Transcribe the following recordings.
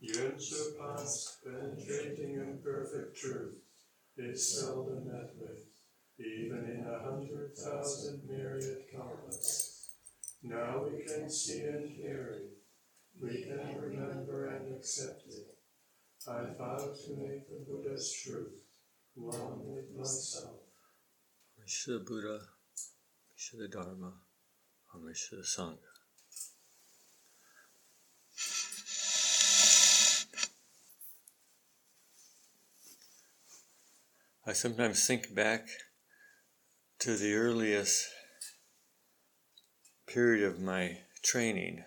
unsurpassed, penetrating and perfect truth, is seldom met with, even in 100,000 myriad karmas. Now we can see and hear it. We can remember and accept it. I vow to make the Buddha's truth one with myself. Vishya Buddha, Vishya Dharma, and Vishya Sangha. I sometimes think back to the earliest period of my training.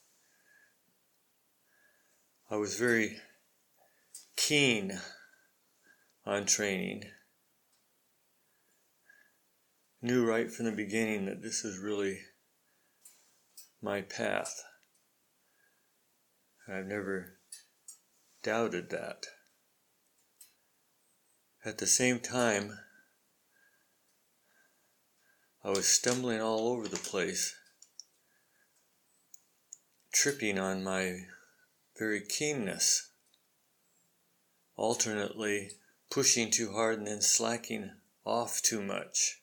I was very keen on training. Knew right from the beginning that this is really my path. I've never doubted that. At the same time, I was stumbling all over the place, tripping on my very keenness, alternately pushing too hard and then slacking off too much.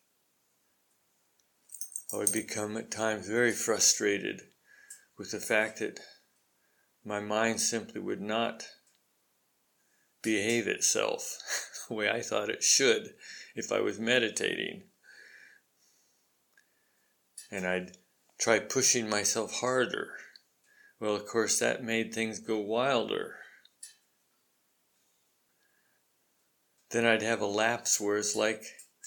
I would become at times very frustrated with the fact that my mind simply would not behave itself the way I thought it should if I was meditating. And I'd try pushing myself harder. Well, of course, that made things go wilder. Then I'd have a lapse where it's like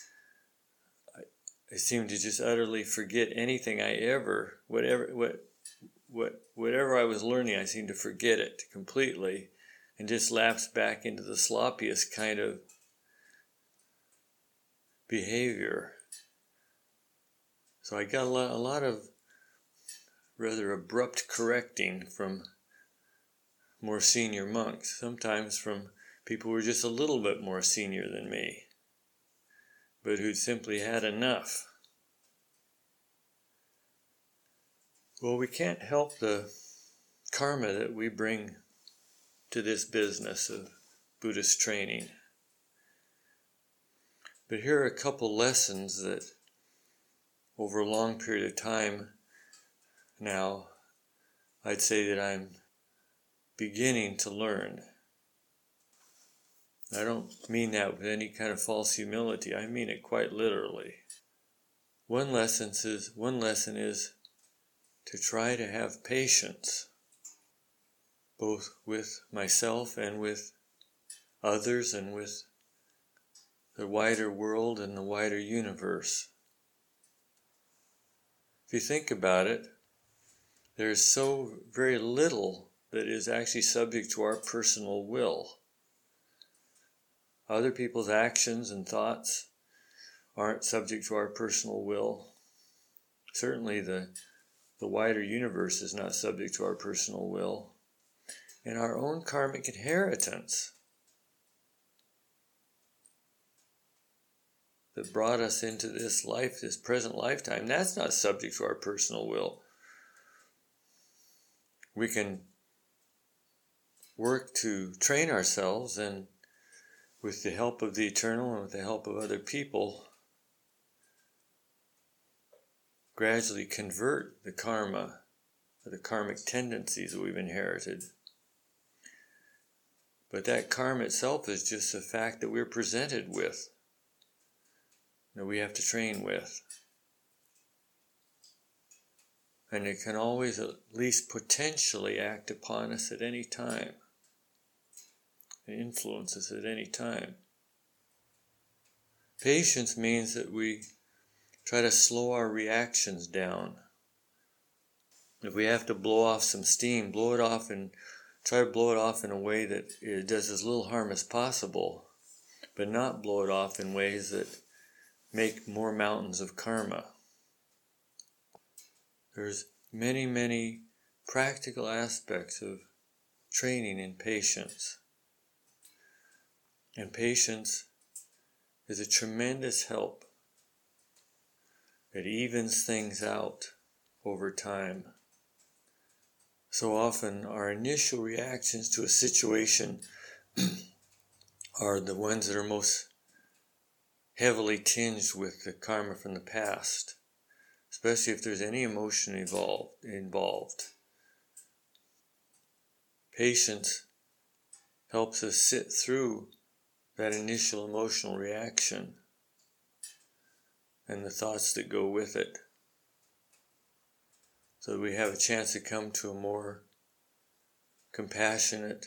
I seemed to just utterly forget anything I ever, whatever I was learning, I seemed to forget it completely and just lapse back into the sloppiest kind of behavior. So I got a lot of rather abrupt correcting from more senior monks, sometimes from people who were just a little bit more senior than me, but who'd simply had enough. Well, we can't help the karma that we bring to this business of Buddhist training. But here are a couple lessons that over a long period of time now, I'd say that I'm beginning to learn. I don't mean that with any kind of false humility. I mean it quite literally. One lesson is to try to have patience, both with myself and with others and with the wider world and the wider universe. If you think about it, there's so very little that is actually subject to our personal will. Other people's actions and thoughts aren't subject to our personal will. Certainly the wider universe is not subject to our personal will. And our own karmic inheritance that brought us into this life, this present lifetime, that's not subject to our personal will. We can work to train ourselves and with the help of the Eternal and with the help of other people, gradually convert the karma, or the karmic tendencies that we've inherited. But that karma itself is just a fact that we're presented with, that we have to train with. And it can always at least potentially act upon us at any time, and influence us at any time. Patience means that we try to slow our reactions down. If we have to blow off some steam, blow it off and try to blow it off in a way that it does as little harm as possible, but not blow it off in ways that make more mountains of karma. There's many, many practical aspects of training in patience. And patience is a tremendous help. It evens things out over time. So often our initial reactions to a situation are the ones that are most heavily tinged with the karma from the past, especially if there's any emotion involved. Patience helps us sit through that initial emotional reaction and the thoughts that go with it, so that we have a chance to come to a more compassionate,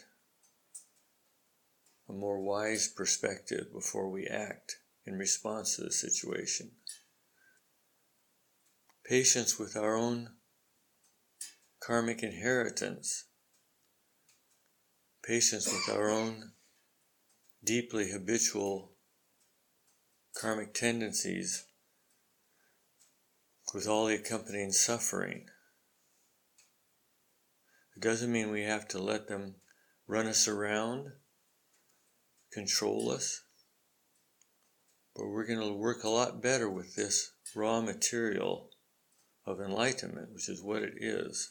a more wise perspective before we act in response to the situation. Patience with our own karmic inheritance, patience with our own deeply habitual karmic tendencies, with all the accompanying suffering. It doesn't mean we have to let them run us around, control us, but we're going to work a lot better with this raw material of enlightenment, which is what it is.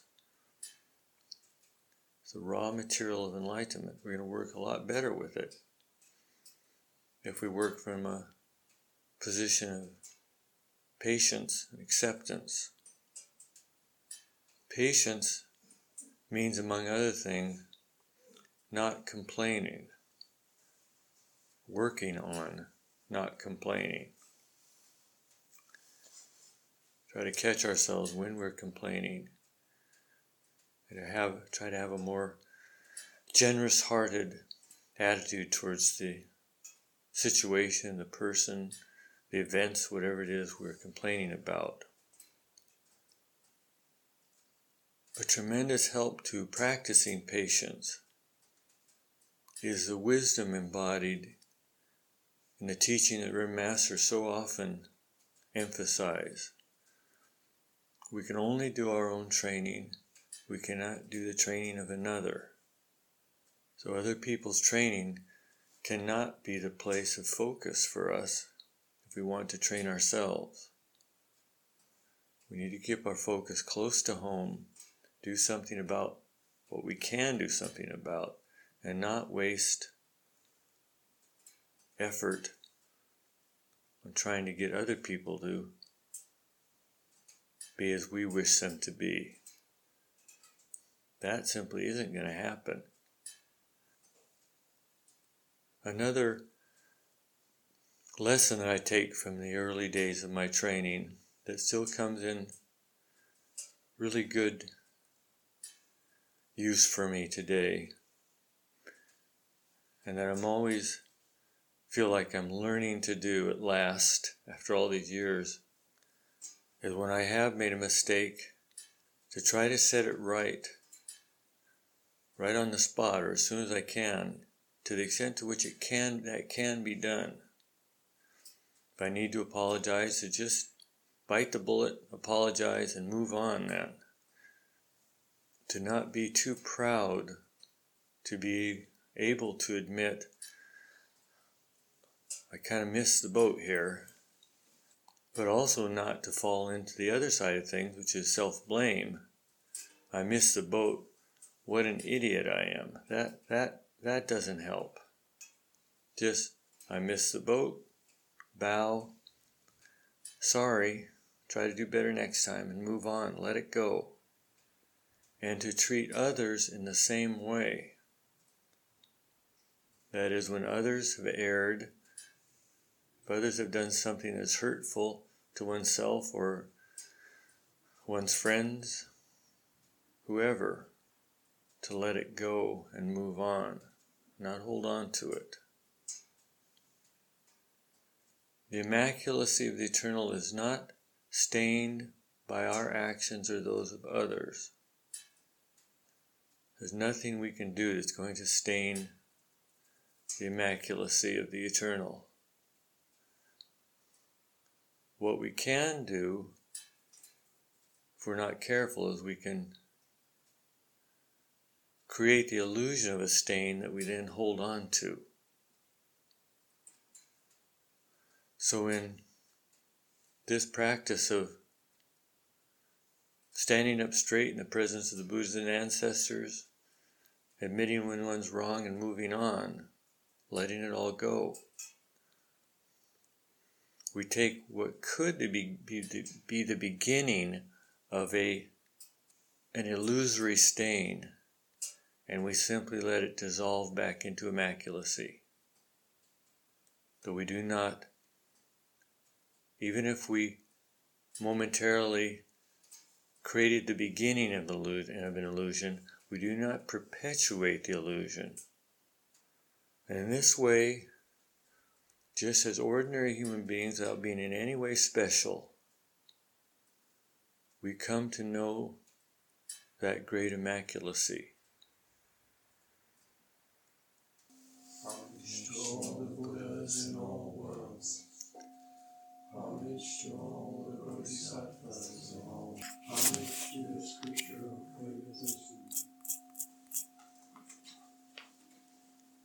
It's the raw material of enlightenment. We're going to work a lot better with it if we work from a position of patience and acceptance. Patience means, among other things, not complaining, working on not complaining. Try to catch ourselves when we're complaining, and try to have a more generous-hearted attitude towards the situation, the person, the events, whatever it is we're complaining about. A tremendous help to practicing patience is the wisdom embodied in the teaching that Ren Masters so often emphasize. We can only do our own training. We cannot do the training of another. So other people's training cannot be the place of focus for us if we want to train ourselves. We need to keep our focus close to home, do something about what we can do something about, and not waste effort on trying to get other people to be as we wish them to be. That simply isn't going to happen. Another lesson that I take from the early days of my training that still comes in really good use for me today, and that I'm always feel like I'm learning to do at last after all these years, is when I have made a mistake, to try to set it right on the spot, or as soon as I can, to the extent to which that can be done. If I need to apologize, to just bite the bullet, apologize, and move on then. To not be too proud to be able to admit, I kind of missed the boat here, but also not to fall into the other side of things, which is self-blame. I missed the boat. What an idiot I am. That doesn't help. Just, I missed the boat, bow, sorry, try to do better next time, and move on, let it go. And to treat others in the same way. That is, when others have erred, if others have done something that's hurtful to oneself or one's friends, whoever, to let it go and move on, not hold on to it. The immaculacy of the eternal is not stained by our actions or those of others. There's nothing we can do that's going to stain the immaculacy of the eternal. What we can do, if we're not careful, is we can create the illusion of a stain that we then hold on to. So in this practice of standing up straight in the presence of the Buddhas and ancestors, admitting when one's wrong and moving on, letting it all go. We take what could be the beginning of an illusory stain, and we simply let it dissolve back into immaculacy. Though we do not, even if we momentarily created the beginning of an illusion, we do not perpetuate the illusion. And in this way, just as ordinary human beings, without being in any way special, we come to know that great immaculacy. Homage to all the Buddhas in all worlds. Homage to all the Bodhisattvas in all. Homage